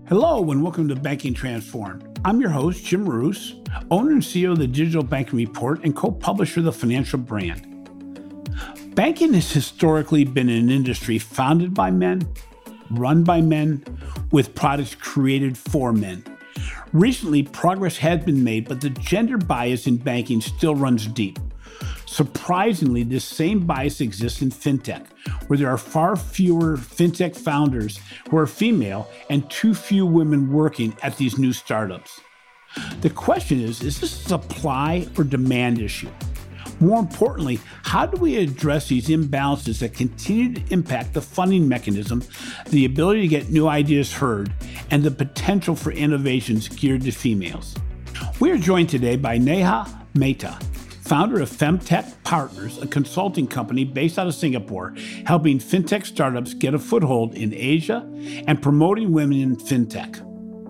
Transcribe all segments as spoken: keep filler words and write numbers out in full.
Hello and welcome to Banking Transformed. I'm your host, Jim Roos, owner and C E O of the Digital Banking Report and co-publisher of the Financial Brand. Banking has historically been an industry founded by men, run by men, with products created for men. Recently, progress has been made, but the gender bias in banking still runs deep. Surprisingly, this same bias exists in fintech, where there are far fewer fintech founders who are female and too few women working at these new startups. The question is, is this a supply or demand issue? More importantly, how do we address these imbalances that continue to impact the funding mechanism, the ability to get new ideas heard, and the potential for innovations geared to females? We are joined today by Neha Mehta, founder of Femtech Partners, a consulting company based out of Singapore, helping fintech startups get a foothold in Asia and promoting women in fintech.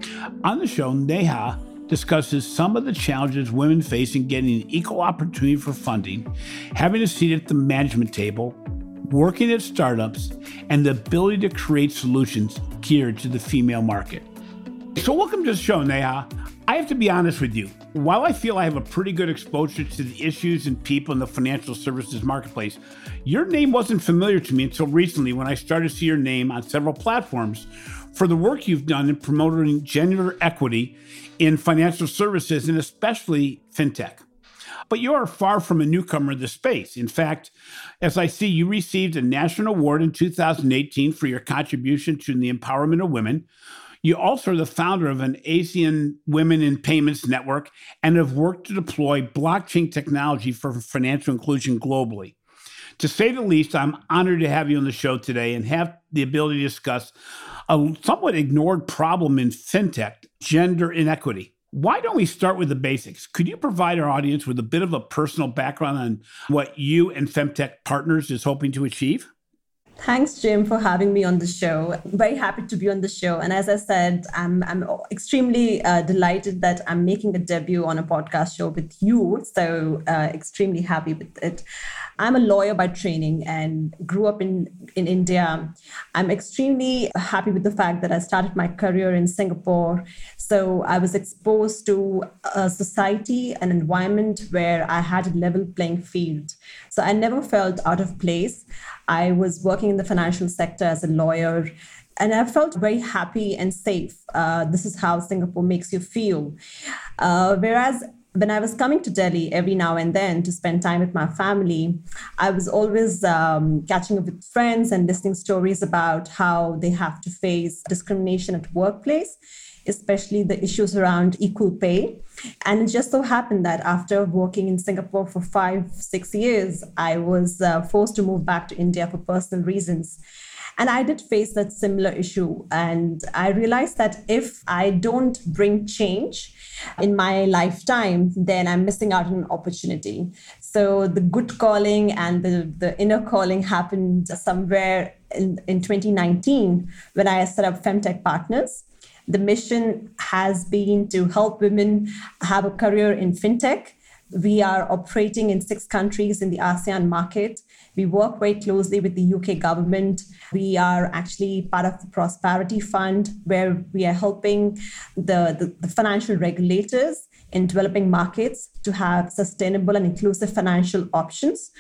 On the show, Neha discusses some of the challenges women face in getting an equal opportunity for funding, having a seat at the management table, working at startups, and the ability to create solutions geared to the female market. So welcome to the show, Neha. I have to be honest with you. While I feel I have a pretty good exposure to the issues and people in the financial services marketplace, your name wasn't familiar to me until recently when I started to see your name on several platforms for the work you've done in promoting gender equity in financial services and especially fintech. But you are far from a newcomer in the space. In fact, as I see, you received a national award in two thousand eighteen for your contribution to the empowerment of women. You also are the founder of an Asian Women in Payments Network and have worked to deploy blockchain technology for financial inclusion globally. To say the least, I'm honored to have you on the show today and have the ability to discuss a somewhat ignored problem in fintech, gender inequity. Why don't we start with the basics? Could you provide our audience with a bit of a personal background on what you and Femtech Partners is hoping to achieve? Thanks, Jim, for having me on the show. Very happy to be on the show. And as I said, I'm I'm extremely uh, delighted that I'm making a debut on a podcast show with you. So uh, extremely happy with it. I'm a lawyer by training and grew up in, in India. I'm extremely happy with the fact that I started my career in Singapore. So I was exposed to a society, an environment where I had a level playing field. So I never felt out of place. I was working in the financial sector as a lawyer, and I felt very happy and safe. Uh, this is how Singapore makes you feel. Uh, whereas when I was coming to Delhi every now and then to spend time with my family, I was always um, catching up with friends and listening stories about how they have to face discrimination at workplace, especially the issues around equal pay. And it just so happened that after working in Singapore for five, six years, I was uh, forced to move back to India for personal reasons. And I did face that similar issue. And I realized that if I don't bring change in my lifetime, then I'm missing out on an opportunity. So the good calling and the, the inner calling happened somewhere in, in twenty nineteen when I set up Femtech Partners. The mission has been to help women have a career in fintech. We are operating in six countries in the ASEAN market. We work very closely with the U K government. We are actually part of the Prosperity Fund, where we are helping the, the, the financial regulators in developing markets to have sustainable and inclusive financial options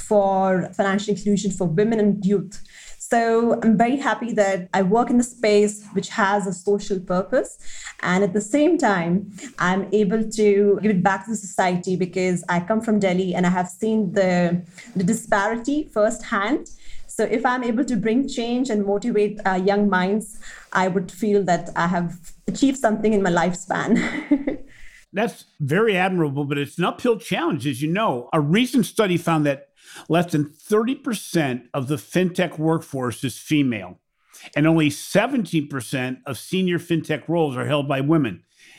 for financial inclusion for women and youth. So I'm very happy that I work in a space which has a social purpose. And at the same time, I'm able to give it back to the society because I come from Delhi and I have seen the, the disparity firsthand. So if I'm able to bring change and motivate uh, young minds, I would feel that I have achieved something in my lifespan. That's very admirable, but it's an uphill challenge, as you know. A recent study found that less than thirty percent of the fintech workforce is female, and only seventeen percent of senior fintech roles are held by women.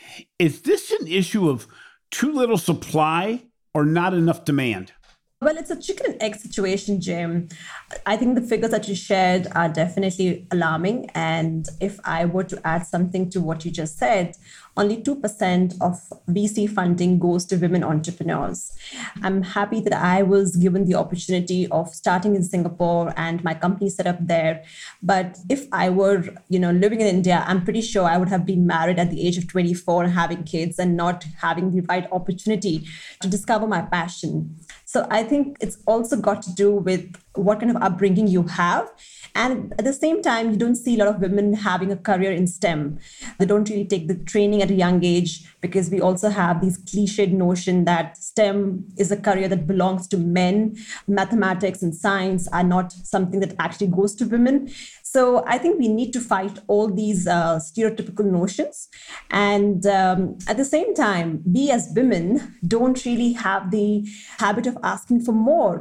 Is this an issue of too little supply or not enough demand? Well, it's a chicken and egg situation, Jim. I think the figures that you shared are definitely alarming. And if I were to add something to what you just said, only two percent of V C funding goes to women entrepreneurs. I'm happy that I was given the opportunity of starting in Singapore and my company set up there. But if I were, you know, living in India, I'm pretty sure I would have been married at the age of twenty-four and having kids and not having the right opportunity to discover my passion. So I think it's also got to do with what kind of upbringing you have. And at the same time, you don't see a lot of women having a career in STEM. They don't really take the training at a young age because we also have this cliched notion that STEM is a career that belongs to men. Mathematics and science are not something that actually goes to women. So I think we need to fight all these uh, stereotypical notions. And um, at the same time, we as women don't really have the habit of asking for more.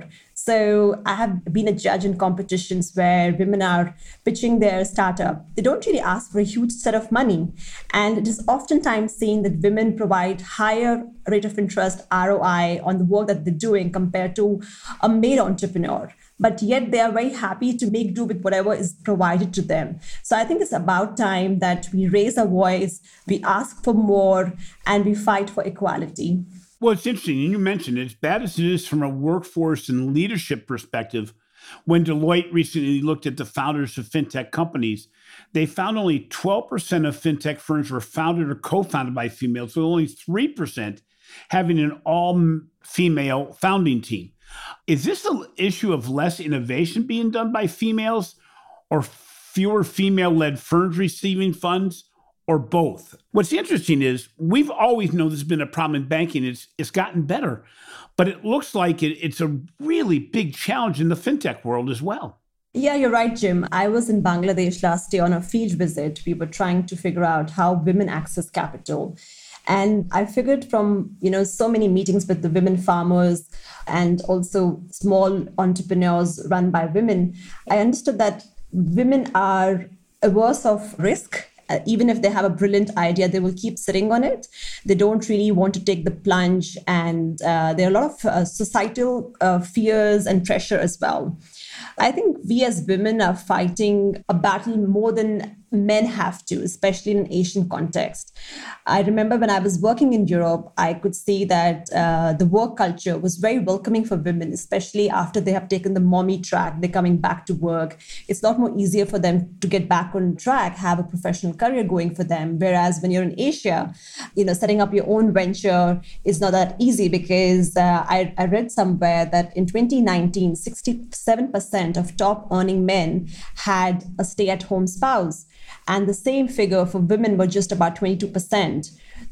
So I have been a judge in competitions where women are pitching their startup. They don't really ask for a huge set of money. And it is oftentimes seen that women provide higher rate of interest R O I on the work that they're doing compared to a male entrepreneur. But yet they are very happy to make do with whatever is provided to them. So I think it's about time that we raise our voice, we ask for more, and we fight for equality. Well, it's interesting, and you mentioned it, as bad as it is from a workforce and leadership perspective, when Deloitte recently looked at the founders of fintech companies, they found only twelve percent of fintech firms were founded or co-founded by females, with only three percent having an all-female founding team. Is this an issue of less innovation being done by females, or fewer female-led firms receiving funds, or both? What's interesting is we've always known there's been a problem in banking. It's, it's gotten better, but it looks like it, it's a really big challenge in the fintech world as well. Yeah, you're right, Jim. I was in Bangladesh last year on a field visit. We were trying to figure out how women access capital. And I figured from, you know, so many meetings with the women farmers and also small entrepreneurs run by women, I understood that women are averse of risk. Uh, even if they have a brilliant idea, they will keep sitting on it. They don't really want to take the plunge. And uh, there are a lot of uh, societal uh, fears and pressure as well. I think we as women are fighting a battle more than men have to, especially in an Asian context. I remember when I was working in Europe, I could see that uh, the work culture was very welcoming for women, especially after they have taken the mommy track, they're coming back to work. It's a lot more easier for them to get back on track, have a professional career going for them. Whereas when you're in Asia, you know, setting up your own venture is not that easy because uh, I, I read somewhere that in twenty nineteen, sixty-seven percent of top earning men had a stay-at-home spouse. And the same figure for women were just about twenty-two percent.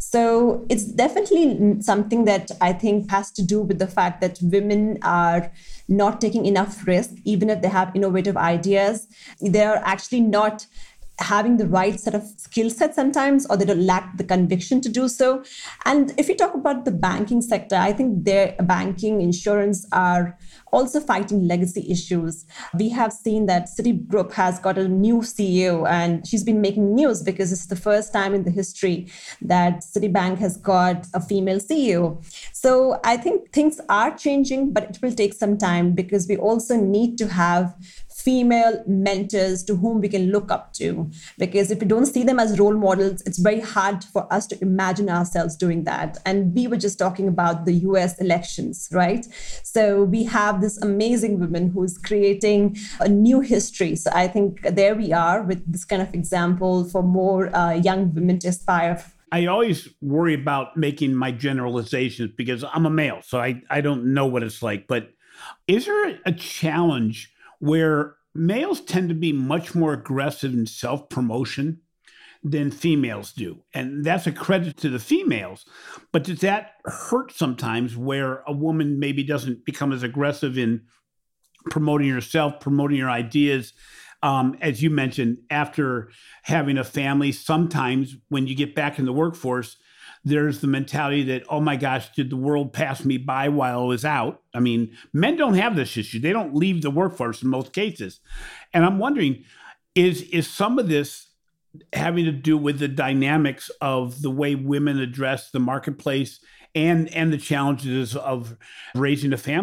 So it's definitely something that I think has to do with the fact that women are not taking enough risk, even if they have innovative ideas. They're actually not having the right set of skill set sometimes, or they don't lack the conviction to do so. And if you talk about the banking sector, I think their banking, insurance are also fighting legacy issues. We have seen that Citigroup has got a new C E O, and she's been making news because it's the first time in the history that Citibank has got a female C E O. So I think things are changing, but it will take some time because we also need to have female mentors to whom we can look up to. Because if we don't see them as role models, it's very hard for us to imagine ourselves doing that. And we were just talking about the U S elections, right? So we have this amazing woman who's creating a new history. So I think there we are with this kind of example for more uh, young women to aspire. I always worry about making my generalizations because I'm a male, so I, I don't know what it's like. But is there a challenge where males tend to be much more aggressive in self-promotion than females do? And that's a credit to the females. But does that hurt sometimes where a woman maybe doesn't become as aggressive in promoting herself, promoting her ideas? Um, as you mentioned, after having a family, sometimes when you get back in the workforce, there's the mentality that, oh my gosh, did the world pass me by while I was out? I mean, men don't have this issue. They don't leave the workforce in most cases. And I'm wondering, is, is some of this having to do with the dynamics of the way women address the marketplace and, and the challenges of raising a family?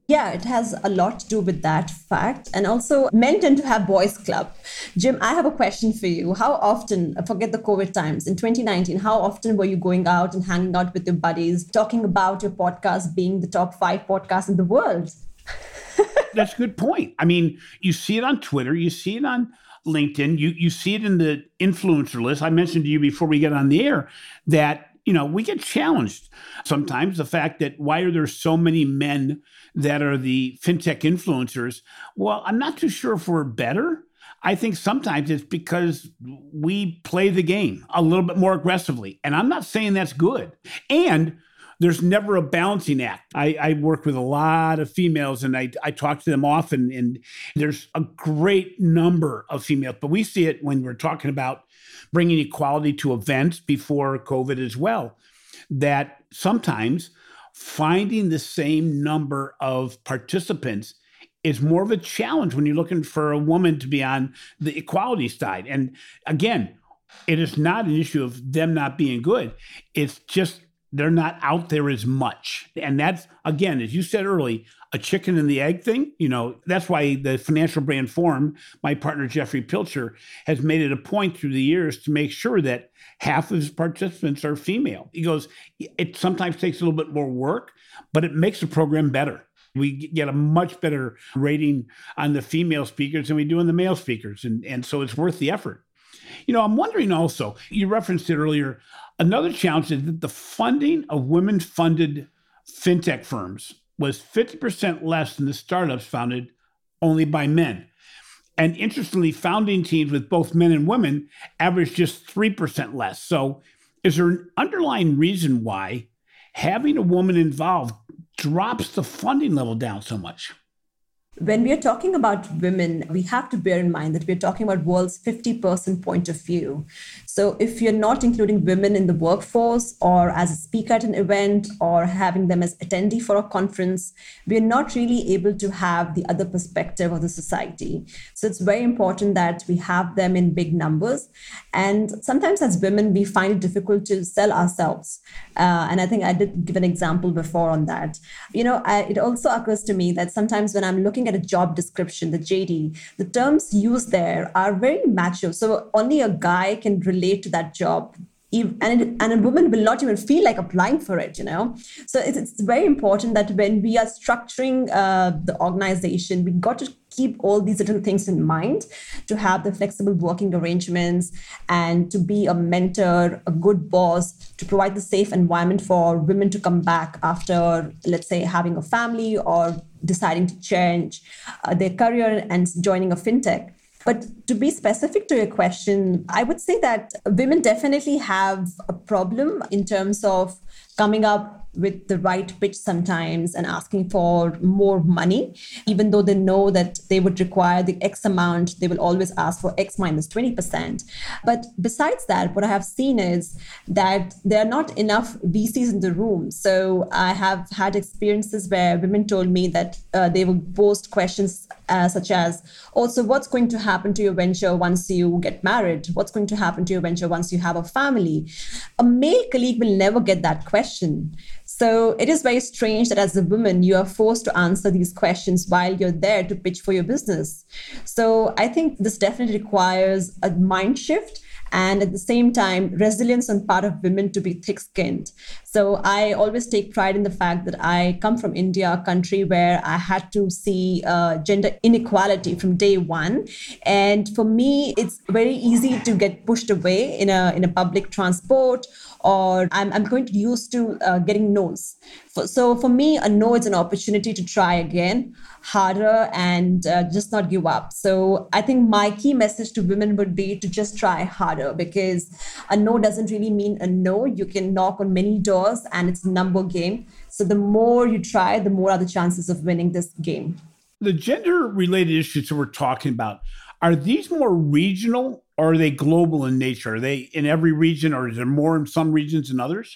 Yeah, it has a lot to do with that fact. And also, men tend to have boys' club. Jim, I have a question for you. How often, forget the COVID times, in twenty nineteen, how often were you going out and hanging out with your buddies, talking about your podcast being the top five podcasts in the world? That's a good point. I mean, you see it on Twitter, you see it on LinkedIn, you you see it in the influencer list. I mentioned to you before we get on the air that, you know, we get challenged sometimes. The fact that why are there so many men that are the fintech influencers? Well, I'm not too sure if we're better. I think sometimes it's because we play the game a little bit more aggressively. And I'm not saying that's good. And there's never a balancing act. I, I work with a lot of females and I, I talk to them often, and there's a great number of females, but we see it when we're talking about bringing equality to events before COVID as well, that sometimes finding the same number of participants is more of a challenge when you're looking for a woman to be on the equality side. And again, it is not an issue of them not being good. It's just they're not out there as much. And that's, again, as you said early, a chicken and the egg thing. You know, that's why the Financial Brand Forum, my partner, Jeffrey Pilcher, has made it a point through the years to make sure that half of his participants are female. He goes, it sometimes takes a little bit more work, but it makes the program better. We get a much better rating on the female speakers than we do on the male speakers. And, and so it's worth the effort. You know, I'm wondering also, you referenced it earlier, another challenge is that the funding of women-funded fintech firms was fifty percent less than the startups founded only by men. And interestingly, founding teams with both men and women averaged just three percent less. So is there an underlying reason why having a woman involved drops the funding level down so much? When we are talking about women, we have to bear in mind that we're talking about world's fifty percent point of view. So if you're not including women in the workforce or as a speaker at an event or having them as attendee for a conference, we're not really able to have the other perspective of the society. So it's very important that we have them in big numbers. And sometimes as women, we find it difficult to sell ourselves. Uh, and I think I did give an example before on that. You know, I, it also occurs to me that sometimes when I'm looking at a job description, the J D, the terms used there are very macho. So only a guy can relate to that job. And, it, and a woman will not even feel like applying for it, you know? So it's, it's very important that when we are structuring uh, the organization, we got to keep all these little things in mind, to have the flexible working arrangements and to be a mentor, a good boss, to provide the safe environment for women to come back after, let's say, having a family or deciding to change uh, their career and joining a fintech. But to be specific to your question, I would say that women definitely have a problem in terms of coming up with the right pitch sometimes and asking for more money, even though they know that they would require the X amount, they will always ask for X minus twenty percent. But besides that, what I have seen is that there are not enough V Cs in the room. So I have had experiences where women told me that uh, they will post questions uh, such as, also, what's going to happen to your venture once you get married? What's going to happen to your venture once you have a family? A male colleague will never get that question. So it is very strange that as a woman, you are forced to answer these questions while you're there to pitch for your business. So I think this definitely requires a mind shift and at the same time, resilience on part of women to be thick-skinned. So I always take pride in the fact that I come from India, a country where I had to see uh, gender inequality from day one. And for me, it's very easy to get pushed away in a in a public transport, or I'm, I'm going to used to uh, getting no's. For, so for me, a no is an opportunity to try again, harder, and uh, just not give up. So I think my key message to women would be to just try harder, because a no doesn't really mean a no. You can knock on many doors and it's a number game. So the more you try, the more are the chances of winning this game. The gender-related issues that we're talking about, are these more regional or are they global in nature? Are they in every region, or is there more in some regions than others?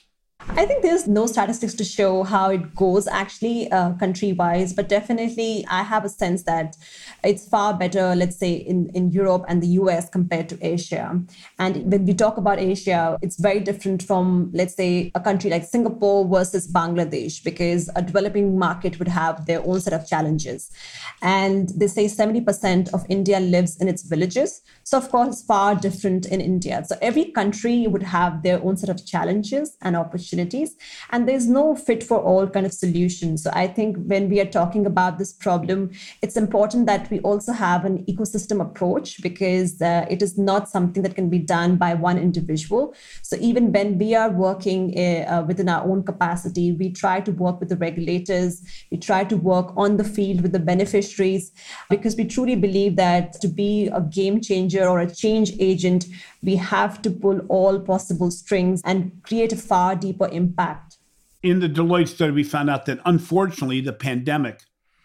I think there's no statistics to show how it goes actually uh, country-wise, but definitely I have a sense that it's far better, let's say, in, in Europe and the U S compared to Asia. And when we talk about Asia, it's very different from, let's say, a country like Singapore versus Bangladesh, because a developing market would have their own set of challenges. And they say seventy percent of India lives in its villages. So, of course, it's far different in India. So every country would have their own set of challenges and opportunities. And there's no fit for all kind of solution. So I think when we are talking about this problem, it's important that we also have an ecosystem approach, because uh, it is not something that can be done by one individual. So even when we are working uh, within our own capacity, we try to work with the regulators, we try to work on the field with the beneficiaries, because we truly believe that to be a game changer or a change agent, we have to pull all possible strings and create a far deeper impact. In the Deloitte study, we found out that unfortunately, the pandemic,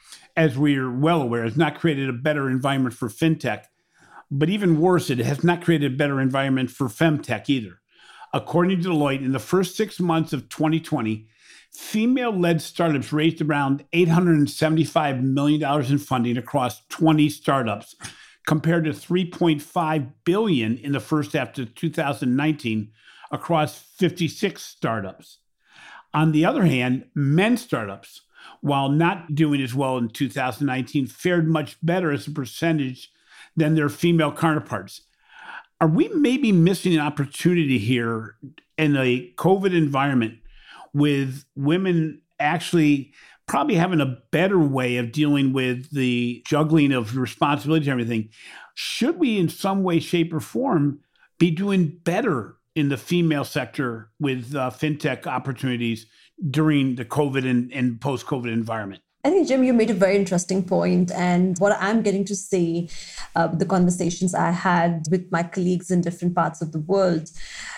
as we are well aware, has not created a better environment for fintech. But even worse, it has not created a better environment for femtech either. According to Deloitte, in the first six months of twenty twenty, female-led startups raised around eight hundred seventy-five million dollars in funding across twenty startups, compared to three point five billion dollars in the first half of two thousand nineteen across fifty-six startups. On the other hand, men startups, while not doing as well in two thousand nineteen, fared much better as a percentage than their female counterparts. Are we maybe missing an opportunity here in a COVID environment with women actually probably having a better way of dealing with the juggling of responsibilities and everything? Should we in some way, shape, or form be doing better in the female sector with uh, fintech opportunities during the COVID and, and post-COVID environment? I think, Jim, you made a very interesting point. And what I'm getting to see, uh, the conversations I had with my colleagues in different parts of the world,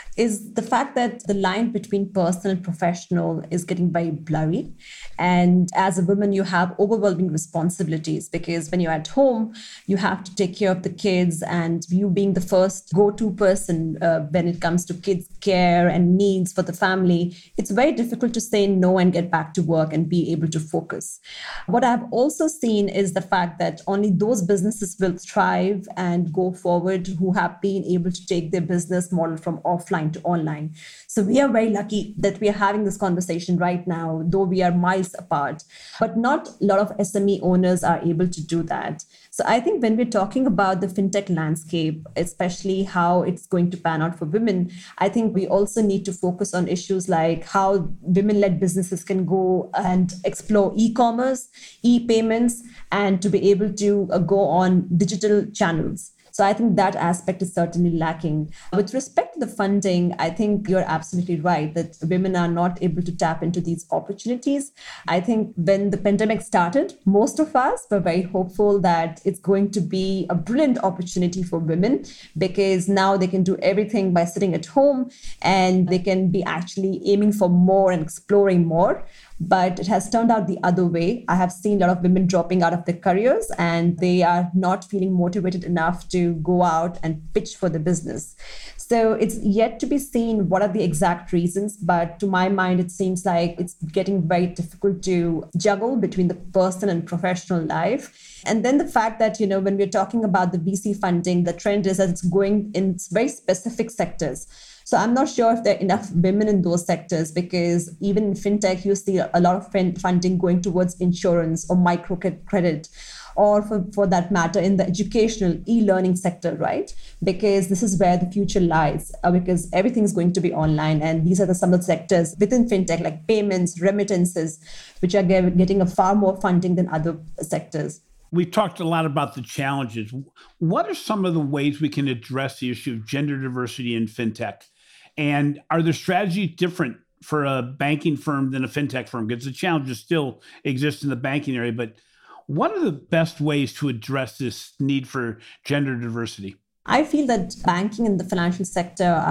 is the fact that the line between personal and professional is getting very blurry. And as a woman, you have overwhelming responsibilities, because when you're at home, you have to take care of the kids, and you being the first go-to person uh, when it comes to kids' care and needs for the family, it's very difficult to say no and get back to work and be able to focus. What I've also seen is the fact that only those businesses will thrive and go forward who have been able to take their business model from offline to online. So we are very lucky that we are having this conversation right now, though we are miles apart. But not a lot of S M E owners are able to do that. So I think when we're talking about the fintech landscape, especially how it's going to pan out for women, I think we also need to focus on issues like how women-led businesses can go and explore e-commerce, e-payments, and to be able to go on digital channels. So I think that aspect is certainly lacking. With respect to the funding, I think you're absolutely right that women are not able to tap into these opportunities. I think when the pandemic started, most of us were very hopeful that it's going to be a brilliant opportunity for women, because now they can do everything by sitting at home and they can be actually aiming for more and exploring more. But it has turned out the other way. I have seen a lot of women dropping out of their careers, and they are not feeling motivated enough to go out and pitch for the business. So it's yet to be seen what are the exact reasons. But to my mind, it seems like it's getting very difficult to juggle between the personal and professional life. And then the fact that, you know, when we're talking about the V C funding, the trend is that it's going in very specific sectors. So I'm not sure if there are enough women in those sectors, because even in fintech, you see a lot of funding going towards insurance or microcredit, or for, for that matter, in the educational e-learning sector, right? Because this is where the future lies, uh, because everything is going to be online. And these are the, some of the sectors within fintech, like payments, remittances, which are getting a far more funding than other sectors. We've talked a lot about the challenges. What are some of the ways we can address the issue of gender diversity in fintech? And are the strategies different for a banking firm than a fintech firm? Because the challenges still exist in the banking area, but what are the best ways to address this need for gender diversity? I feel that banking and the financial sector are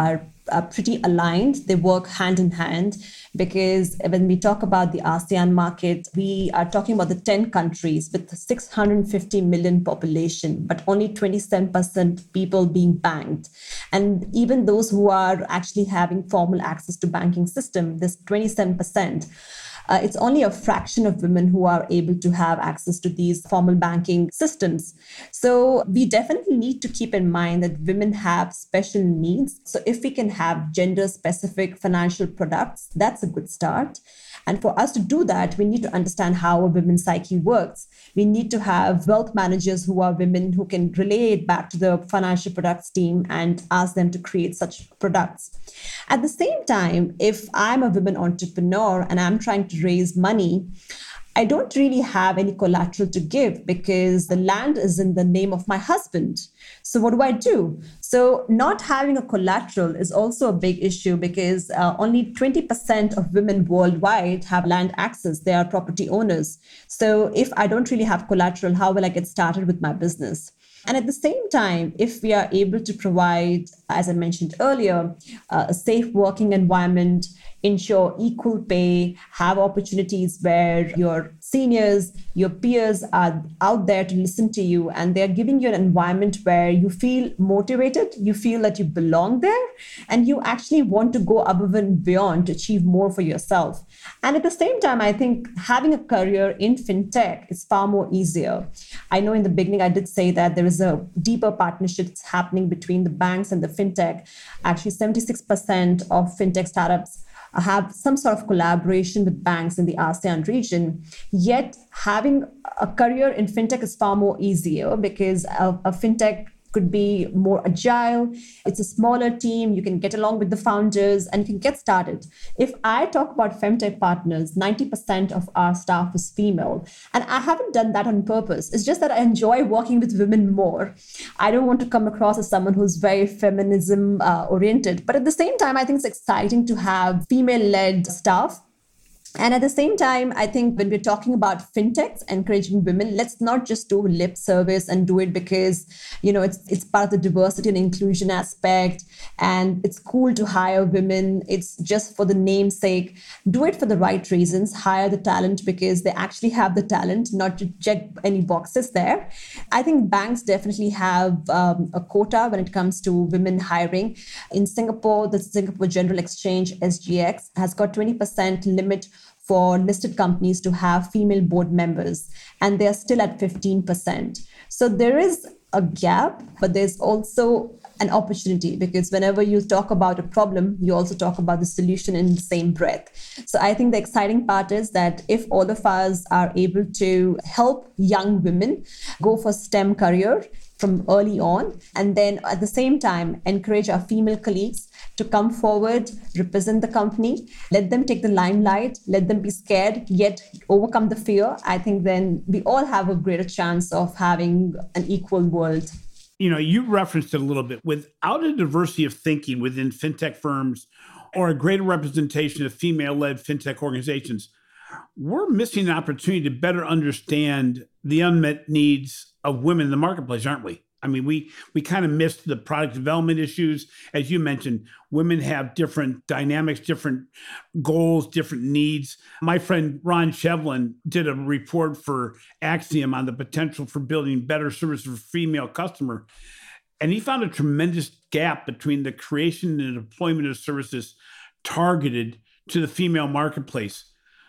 are pretty aligned. They work hand in hand because when we talk about the ASEAN market, we are talking about the ten countries with six hundred fifty million population, but only twenty-seven percent people being banked. And even those who are actually having formal access to banking system, this twenty-seven percent. Uh, it's only a fraction of women who are able to have access to these formal banking systems. So we definitely need to keep in mind that women have special needs. So if we can have gender-specific financial products, that's a good start. And for us to do that, we need to understand how a women's psyche works. We need to have wealth managers who are women who can relay it back to the financial products team and ask them to create such products. At the same time, if I'm a women entrepreneur and I'm trying to raise money, I don't really have any collateral to give because the land is in the name of my husband. So what do I do? So not having a collateral is also a big issue because uh, only twenty percent of women worldwide have land access. They are property owners. So if I don't really have collateral, how will I get started with my business? And at the same time, if we are able to provide, as I mentioned earlier, uh, a safe working environment, ensure equal pay, have opportunities where your seniors, your peers are out there to listen to you, and they're giving you an environment where you feel motivated, you feel that you belong there, and you actually want to go above and beyond to achieve more for yourself. And at the same time, I think having a career in fintech is far more easier. I know in the beginning, I did say that there is a deeper partnership that's happening between the banks and the fintech. Actually, seventy-six percent of fintech startups have some sort of collaboration with banks in the ASEAN region. Yet having a career in fintech is far more easier because a, a fintech could be more agile. It's a smaller team. You can get along with the founders and you can get started. If I talk about Femtech partners, ninety percent of our staff is female. And I haven't done that on purpose. It's just that I enjoy working with women more. I don't want to come across as someone who's very feminism uh, oriented. But at the same time, I think it's exciting to have female-led staff. And at the same time, I think when we're talking about fintechs encouraging women, let's not just do lip service and do it because, you know, it's it's part of the diversity and inclusion aspect and it's cool to hire women. It's just for the namesake. Do it for the right reasons. Hire the talent because they actually have the talent, not to check any boxes there. I think banks definitely have um, a quota when it comes to women hiring. In Singapore, the Singapore General Exchange, S G X, has got twenty percent limit for listed companies to have female board members, and they're still at fifteen percent. So there is a gap, but there's also an opportunity because whenever you talk about a problem, you also talk about the solution in the same breath. So I think the exciting part is that if all of us are able to help young women go for STEM career from early on, and then at the same time, encourage our female colleagues to come forward, represent the company, let them take the limelight, let them be scared, yet overcome the fear, I think then we all have a greater chance of having an equal world. You know, you referenced it a little bit. Without a diversity of thinking within fintech firms or a greater representation of female-led fintech organizations, we're missing an opportunity to better understand the unmet needs of women in the marketplace, aren't we? I mean, we we kind of missed the product development issues. As you mentioned, women have different dynamics, different goals, different needs. My friend Ron Shevlin did a report for Axiom on the potential for building better services for female customer. And he found a tremendous gap between the creation and deployment of services targeted to the female marketplace.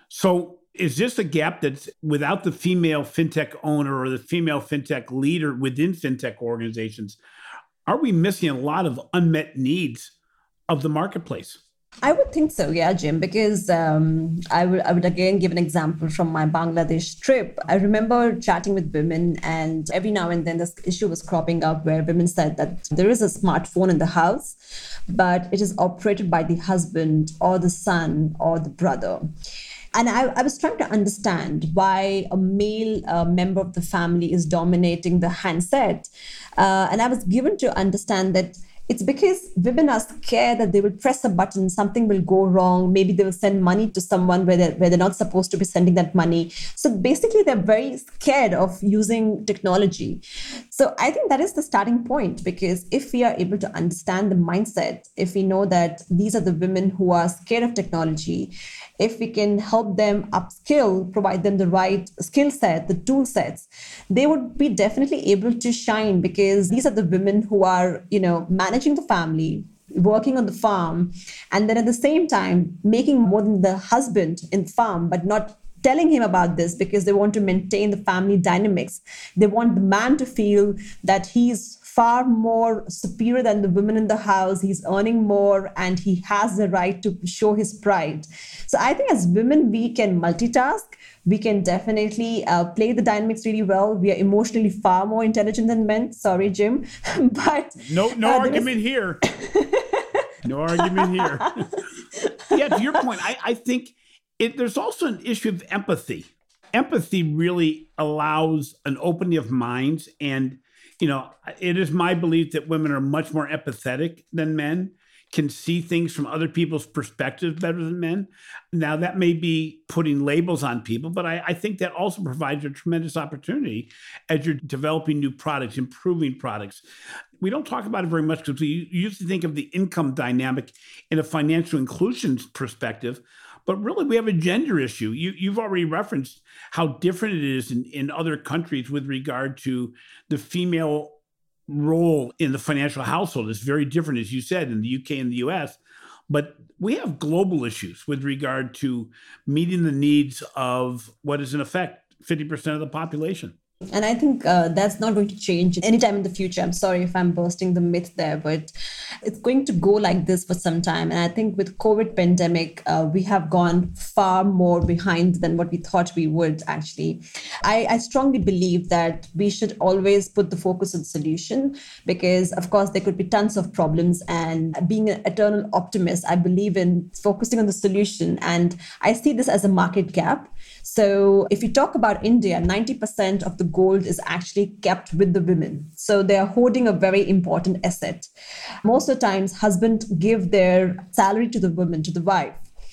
So is this a gap that's without the female fintech owner or the female fintech leader within fintech organizations? Are we missing a lot of unmet needs of the marketplace? I would think so, yeah, Jim, because um, I would I would again give an example from my Bangladesh trip. I remember chatting with women, and every now and then this issue was cropping up where women said that there is a smartphone in the house, but it is operated by the husband or the son or the brother. And I, I was trying to understand why a male uh, member of the family is dominating the handset. Uh, and I was given to understand that It's because women are scared that they will press a button, something will go wrong. Maybe they will send money to someone where they're, where they're not supposed to be sending that money. So basically, they're very scared of using technology. So I think that is the starting point, because if we are able to understand the mindset, if we know that these are the women who are scared of technology, if we can help them upskill, provide them the right skill set, the tool sets, they would be definitely able to shine, because these are the women who are, you know, managing the family, working on the farm, and then at the same time making more than the husband in the farm, but not telling him about this because they want to maintain the family dynamics. They want the man to feel that he's far more superior than the women in the house. He's earning more and he has the right to show his pride. So I think as women, we can multitask. We can definitely uh, play the dynamics really well. We are emotionally far more intelligent than men. Sorry, Jim. but No, no uh, argument is... here. No argument here. Yeah, to your point, I, I think it, there's also an issue of empathy. Empathy really allows an opening of minds. And, you know, it is my belief that women are much more empathetic than men, can see things from other people's perspectives better than men. Now, that may be putting labels on people, but I, I think that also provides a tremendous opportunity as you're developing new products, improving products. We don't talk about it very much because we used to think of the income dynamic in a financial inclusion perspective, but really we have a gender issue. You, you've already referenced how different it is in, in other countries with regard to the female role in the financial household. Is very different, as you said, in the U K and the U S. But we have global issues with regard to meeting the needs of what is in effect fifty percent of the population. And I think uh, that's not going to change anytime in the future. I'm sorry if I'm bursting the myth there, but it's going to go like this for some time. And I think with COVID pandemic, uh, we have gone far more behind than what we thought we would, actually. I, I strongly believe that we should always put the focus on solution, because, of course, there could be tons of problems. And being an eternal optimist, I believe in focusing on the solution. And I see this as a market gap. So if you talk about India, ninety percent of the gold is actually kept with the women. So they are holding a very important asset. Most of the times, husbands give their salary to the woman, to the wife.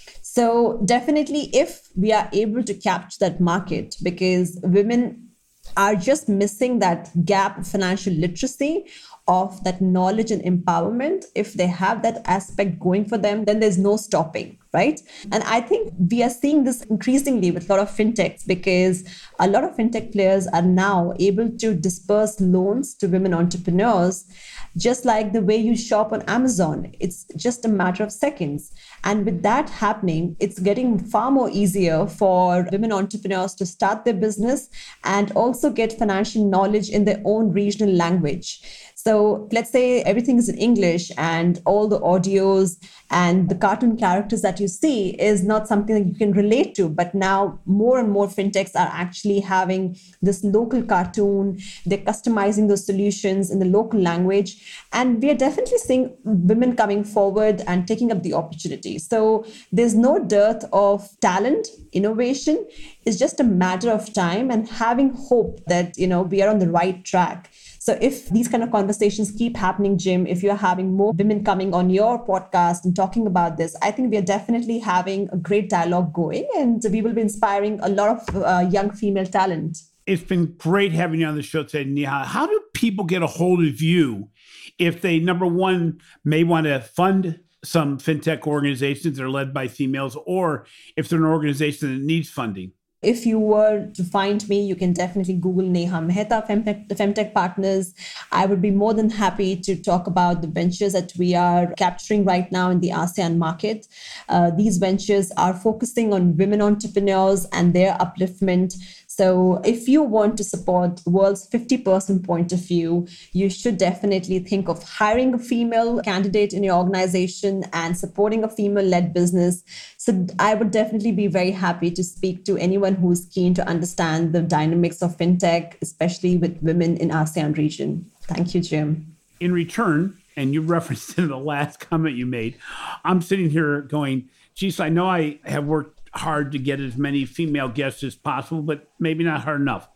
So definitely, if we are able to capture that market, because women are just missing that gap of financial literacy, of that knowledge and empowerment. If they have that aspect going for them, then there's no stopping, right? And I think we are seeing this increasingly with a lot of fintechs, because a lot of fintech players are now able to disperse loans to women entrepreneurs, just like the way you shop on Amazon. It's just a matter of seconds. And with that happening, it's getting far more easier for women entrepreneurs to start their business and also get financial knowledge in their own regional language. So let's say everything is in English and all the audios and the cartoon characters that you see is not something that you can relate to. But now more and more fintechs are actually having this local cartoon. They're customizing those solutions in the local language. And we are definitely seeing women coming forward and taking up the opportunity. So there's no dearth of talent, innovation. It's just a matter of time and having hope that, you know, we are on the right track. So if these kind of conversations keep happening, Jim, if you're having more women coming on your podcast and talking about this, I think we are definitely having a great dialogue going, and we will be inspiring a lot of uh, young female talent. It's been great having you on the show today, Neha. How do people get a hold of you if they, number one, may want to fund some fintech organizations that are led by females, or if they're an organization that needs funding? If you were to find me, you can definitely Google Neha Mehta, Femtech, the Femtech Partners. I would be more than happy to talk about the ventures that we are capturing right now in the ASEAN market. Uh, these ventures are focusing on women entrepreneurs and their upliftment. So if you want to support the world's fifty percent point of view, you should definitely think of hiring a female candidate in your organization and supporting a female-led business. So I would definitely be very happy to speak to anyone who's keen to understand the dynamics of fintech, especially with women in ASEAN region. Thank you, Jim. In return, and you referenced in the last comment you made, I'm sitting here going, geez, I know I have worked hard to get as many female guests as possible, but maybe not hard enough.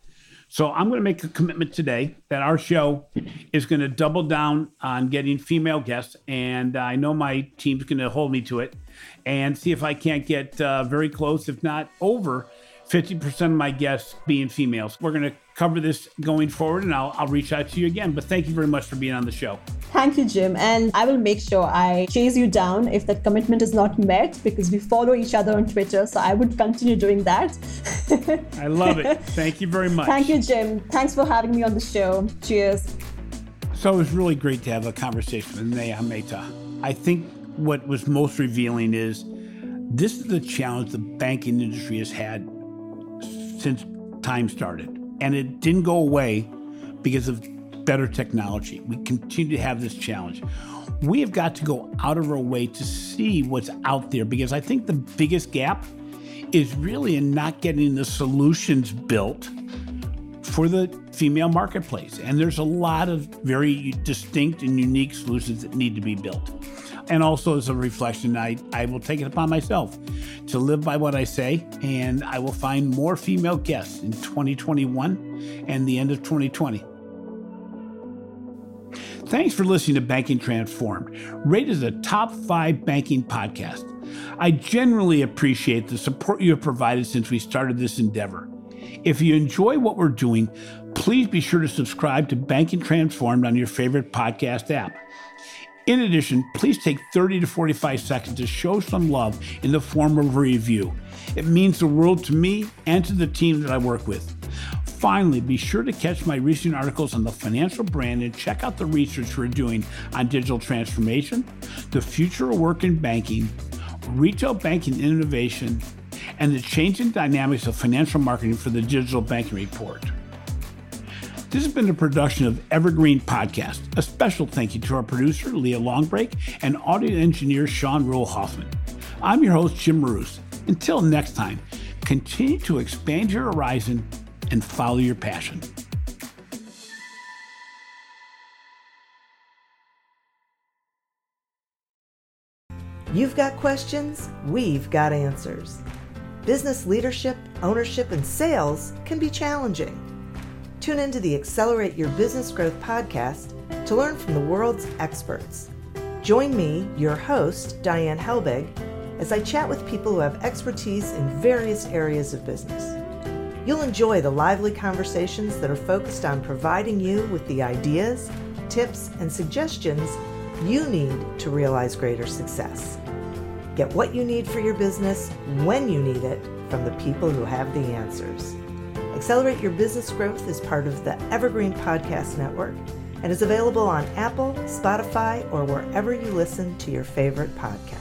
So I'm going to make a commitment today that our show is going to double down on getting female guests. And I know my team's going to hold me to it and see if I can't get uh, very close, if not over fifty percent of my guests being females. We're going to cover this going forward, and I'll, I'll reach out to you again. But thank you very much for being on the show. Thank you, Jim. And I will make sure I chase you down if that commitment is not met, because we follow each other on Twitter. So I would continue doing that. I love it. Thank you very much. Thank you, Jim. Thanks for having me on the show. Cheers. So it was really great to have a conversation with Neha Mehta. I think what was most revealing is this is the challenge the banking industry has had since time started. And it didn't go away because of better technology. We continue to have this challenge. We have got to go out of our way to see what's out there, because I think the biggest gap is really in not getting the solutions built for the female marketplace. And there's a lot of very distinct and unique solutions that need to be built. And also, as a reflection, I, I will take it upon myself to live by what I say, and I will find more female guests in twenty twenty-one and the end of twenty twenty. Thanks for listening to Banking Transformed, rated as a top five banking podcast. I genuinely appreciate the support you have provided since we started this endeavor. If you enjoy what we're doing, please be sure to subscribe to Banking Transformed on your favorite podcast app. In addition, please take thirty to forty-five seconds to show some love in the form of a review. It means the world to me and to the team that I work with. Finally, be sure to catch my recent articles on the financial brand and check out the research we're doing on digital transformation, the future of work in banking, retail banking innovation, and the changing dynamics of financial marketing for the Digital Banking Report. This has been a production of Evergreen Podcast. A special thank you to our producer, Leah Longbreak, and audio engineer, Sean Rule Hoffman. I'm your host, Jim Marous. Until next time, continue to expand your horizon and follow your passion. You've got questions, we've got answers. Business leadership, ownership, and sales can be challenging. Tune into the Accelerate Your Business Growth podcast to learn from the world's experts. Join me, your host, Diane Helbig, as I chat with people who have expertise in various areas of business. You'll enjoy the lively conversations that are focused on providing you with the ideas, tips, and suggestions you need to realize greater success. Get what you need for your business when you need it from the people who have the answers. Accelerate Your Business Growth is part of the Evergreen Podcast Network and is available on Apple, Spotify, or wherever you listen to your favorite podcast.